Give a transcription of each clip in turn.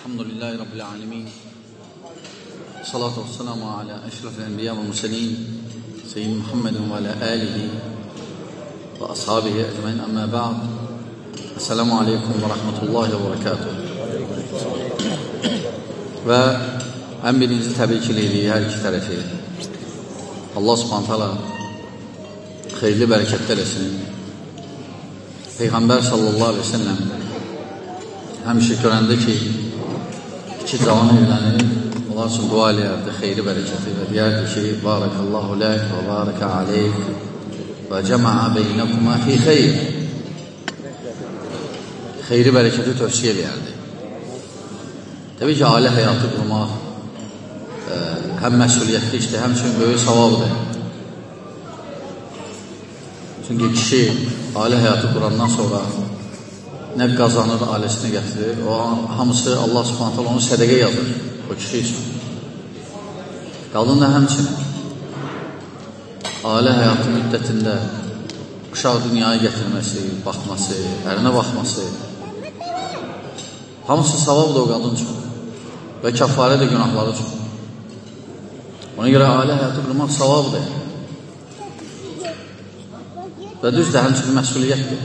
Elhamdülillahi Rabbil alemin. Salatu vesselamu ala eşrefil enbiya ve murselin Seyyid Muhammedin ve ala alihi ve ashabihi ecmaîn, amma ba'd. Esselamu aleyküm ve rahmetullahi ve berekatuhu. Və ən birinci təbrikliyirik hər iki tərəfi. Allah subhanət hala xeyirli bərəkətlər etsin. Peyğəmbər sallallahu aleyhi ve sellem həmişə görəndə ki, iki cavan evlənir, onlar üçün dua eləyərdi, xeyri bərəkəti və deyərdi ki, Barakallahu lək və barakə aleyk və cəma'a beynəkuma fi xeyr. Xeyri bərəkəti tövsiyə eləyərdi. Təbii ki, ailə həyatı qurmaq həm məsuliyyətli işdir, həmçinin böyük savabdır. Çünki kişi ailə həyatı qurandan sonra nə qazanır, ailəsini gətirir, o hamısı Allah subhanət hala onu sədəqə yazır o kişi üçün. Qadın da həmçinin ailə həyatı müddətində uşaq dünyaya gətirməsi, baxması, ərinə baxması, hamısı savabdır o qadın üçün və kəffarə də günahları üçün. Ona görə ailə həyatı qurmaq savabdır və düzdür, həmçinin məsuliyyətdir.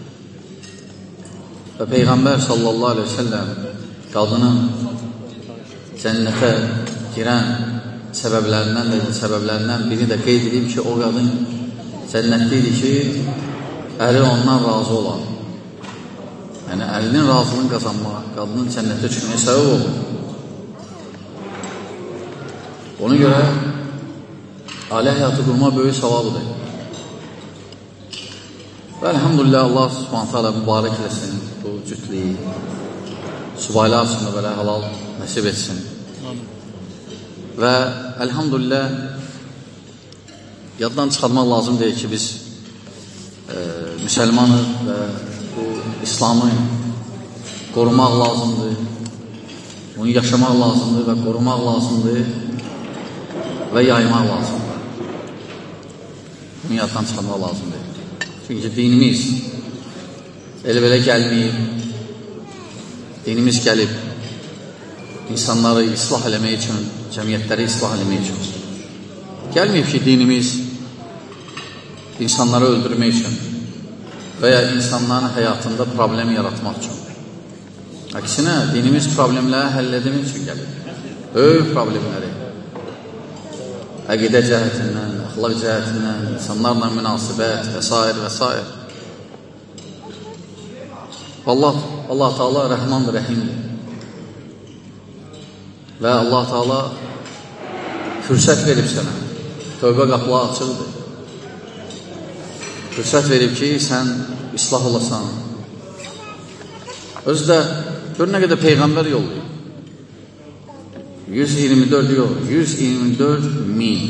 Və Peyğəmbər sallallahu aleyhi ve sellem qadının cənnətə girən səbəblərindən biri də qeyd edib ki, o qadın cənnətlidir ki, əri ondan razı olan. Yəni, ərinin razılığını qazanmaq, qadının cənnətə çıxmaya səbəb olur. Ona görə ailə həyatı qurmaq böyük savabıdır. Və elhamdülillah, Allah subhanət hala mübarək eləsin bu cütlüyü, subaylı arasında belə halal nəsib etsin. Və elhamdülillah, yaddan çıxarmaq lazım deyil ki, biz müsəlmanıq və bu İslamı qorumaq lazımdır, bunu yaşamaq lazımdır və qorumaq lazımdır və yaymaq lazımdır. Bunu yaddan çıxarmaq lazımdır. Çünki dinimiz elə-belə gəlməyib, dinimiz gəlib insanları islah eləmək üçün, cəmiyyətləri islah eləmək üçün. Gəlməyib ki, dinimiz insanları öldürmək üçün və ya insanların həyatında problem yaratmaq üçün. Əksinə, dinimiz problemləri həll etmək üçün gəlib. Böyük problemləri. Əqidə cəhətindən, əxlaq cəhətindən, insanlarla münasibət və s. və s. Allah Teala rəhmandır, rəhimdir. Və Allah Teala fürsət verib sənə. Tövbə qapıları açıqdır. Fürsət verib ki, sən islah olasan. Özü də gör nə qədər Peyğəmbər yollayıb. 124 yox, 124 min.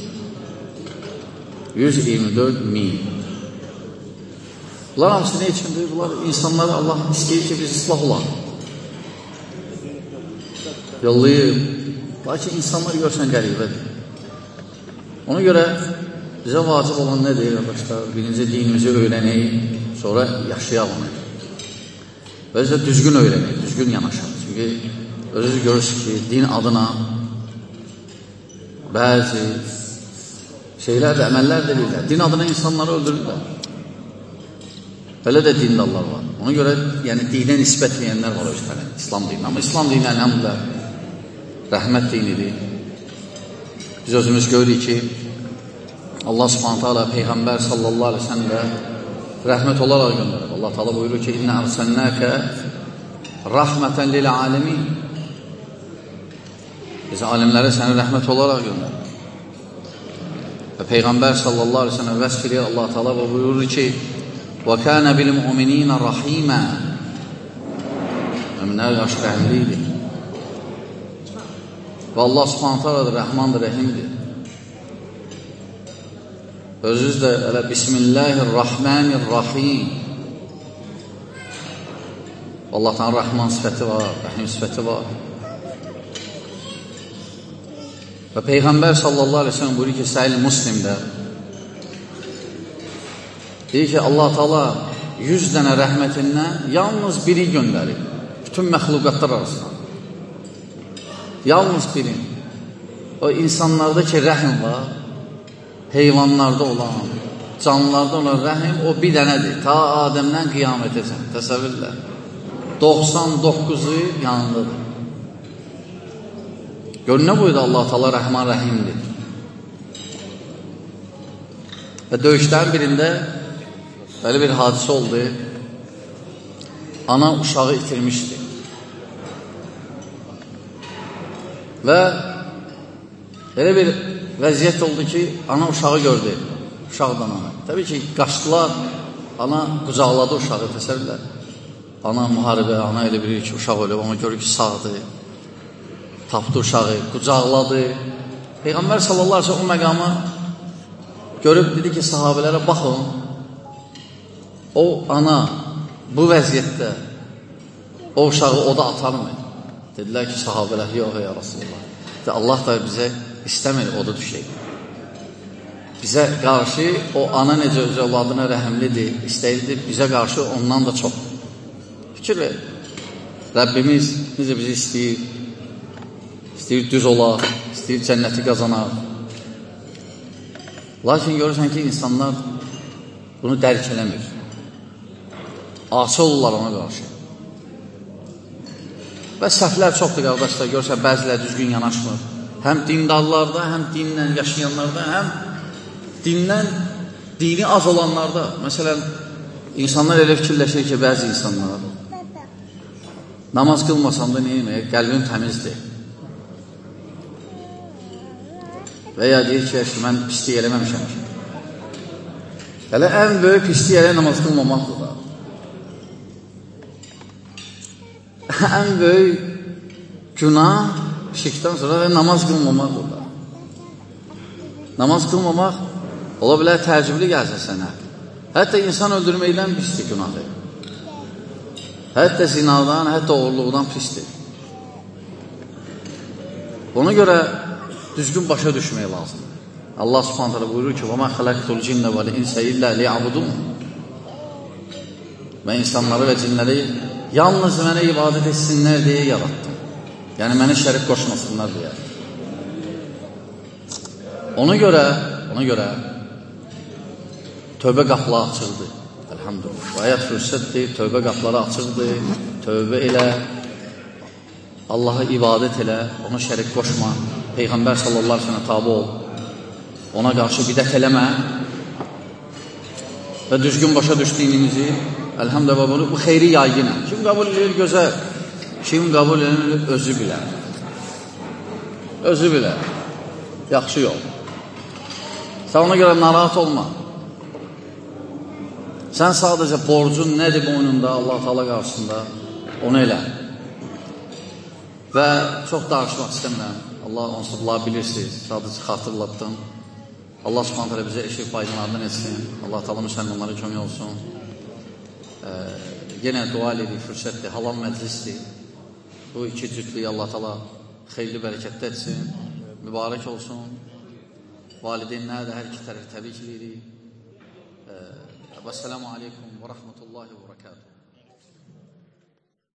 124 min. Bunlar hamısı nə üçündür? Bunlar insanları Allah istəyir ki, biz islah olaq. Yollayıb. Lakin insanlar görsən qəribədir. Ona görə bizə vacib olan nədir, arkadaşlar? Birinci dinimizi öyrənək, sonra yaşayaq onu. Və bizə düzgün öyrənək, düzgün yanaşaq. Çünki özünüz görürsünüz ki, din adına bəzi şeylər də, əməllər də bilirlər. Din adına insanları öldürürlər. Belə də dindallar var. Ona görə yəni, dinə nisbət edənlər var özləri, İslam dini. Amma İslam dini əlhamdülillah rəhmət dinidir. Biz özümüz görürük ki, Allah subhanət hala Peyğəmbər sallallahu aleyhi ve sellem rəhmət olaraq göndərir. Allah Teala buyurur ki, İnnə ərsənnəkə rəhmətən lil aləmin. Biz alimlərə səni rəhmət olaraq göndərir. Və Peyğəmbər sallallahu aleyhi ve sellem vəsf edir Allah Teala buyurur ki, وَكَانَ بِالْمُؤْمِنِينَ رَحِيمًا. Müminlər qarşı rəhimlidir. Və Allah subhanət hala rəhmandır, rəhimdir. Özünüz də elə Bismillahirrahmanirrahim. Allah'tan rəhman sifəti var, rəhim sifəti var. Və Peyğəmbər sallallahu aleyhi ve sellem buyurur ki, Səhih Müslimdə deyir ki, Allah Teala 100 dənə rəhmətindən yalnız biri göndərir bütün məxluqatlar arasında. Yalnız bilin, o insanlardakı rəhim var, heyvanlarda olan, canlılarda olan rəhim o bir dənədir. Ta Adəmdən qiyamətəsən, təsəvvürlə. 99'u yanındadır. Gör nə boyda Allah-u Teala Rəhman Rəhimdir. Və döyüşlərin birində belə bir hadisə oldu. Ana uşağı itirmişdi. Və elə bir vəziyyət oldu ki, ana uşağı gördü. Uşaqdan ana. Təbii ki, qaçdılar, ana qucaqladı uşağı, təsəvvürlər. Ana müharibə, ana elə bilir ki, uşaq ölüb, amma görür ki, sağdır. Tapdı uşağı, qucaqladı. Peyğəmbər sallallahu aleyhi ve sellem o məqamı görüb dedi ki, sahabələrə baxın, o ana bu vəziyyətdə o uşağı oda atarmı? Dedilər ki, sahabələr, yox ya Rasulullah. Allah da bizə istəmir oda düşək. Bizə qarşı o ana necə öz övladına rəhəmlidir, istəyirdir, bizə qarşı ondan da çox. Fikir ver, Rəbbimiz necə bizi istəyir düz olaq, istəyir cənnəti qazanaq. Lakin görürsən ki, insanlar bunu dərk eləmir. Asi olurlar ona qarşı. Və səhvlər çoxdur, qardaşlar, görürsən, bəzilə düzgün yanaşmır. Həm dindarlarda, həm dinlə yaşayanlarda, həm dindən, dini az olanlarda. Məsələn, insanlar elə fikirləşir ki, bəzi insanlar namaz qılmasam da neymək, qəlbim təmizdir. Və ya deyir ki, mən pislik eləməmişəm ki. Hələ ən böyük pislik elə namaz qılmamaqdır da. Ən böyük günah şirkdən sonra və namaz qılmamaqdır da. Namaz qılmamaq ola bilər təəccüblü gəlsə sənə. Hətta insan öldürməkdən pisdir günahdır. Hətta zinadan, hətta oğurluqdan pisdir. Ona görə düzgün başa düşmək lazımdır. Allah subhanahu teala buyurur ki, وَمَا خَلَقْتُ الْجِنَّ وَالْاِنْسَ إِلَّا لِيَعْبُدُونَ Və insanları və cinləri yalnız mənə ibadət etsinlər deyə yarattım. Yəni, mənə şərik qoşmasınlar deyə. Ona görə tövbə qapıları açıqdır. Elhamdülillah. Ayət fürsətdir, tövbə qapıları açıqdır. Tövbə elə, Allaha ibadət elə, ona şərik qoşma. Peyğəmbər sallallahu aleyhi ve sellem tabi ol. Ona qarşı bidət eləmə. Və düzgün başa düşdüyünümüzü, elhamdülillah, bu xeyri yaygınə. Kim qəbul edir, gözəl. Kim qəbul edir, özü bilər. Özü bilər. Yaxşı yol. Sən ona görə narahat olma. Sən sadəcə borcun nədir boynunda Allah Teala qarşısında, onu elə. Və çox danışmaq istəmirəm. Allah onsuz bilirsiniz, sadəcə xatırlatdım. Allah subhanahu teala bizə eşit faydalarından etsin. Allah Teala müsəlmanlara kömək olsun. Yenə dua edir, fürsətdir, halal məclisdir. Bu iki cütlüyü Allah Teala xeyirli bərəkətdə etsin, mübarək olsun. Valideynlərə də hər iki tərəf təbrik edirik. Və selamu aleykum və rəhmətullahi və bərəkatuhu.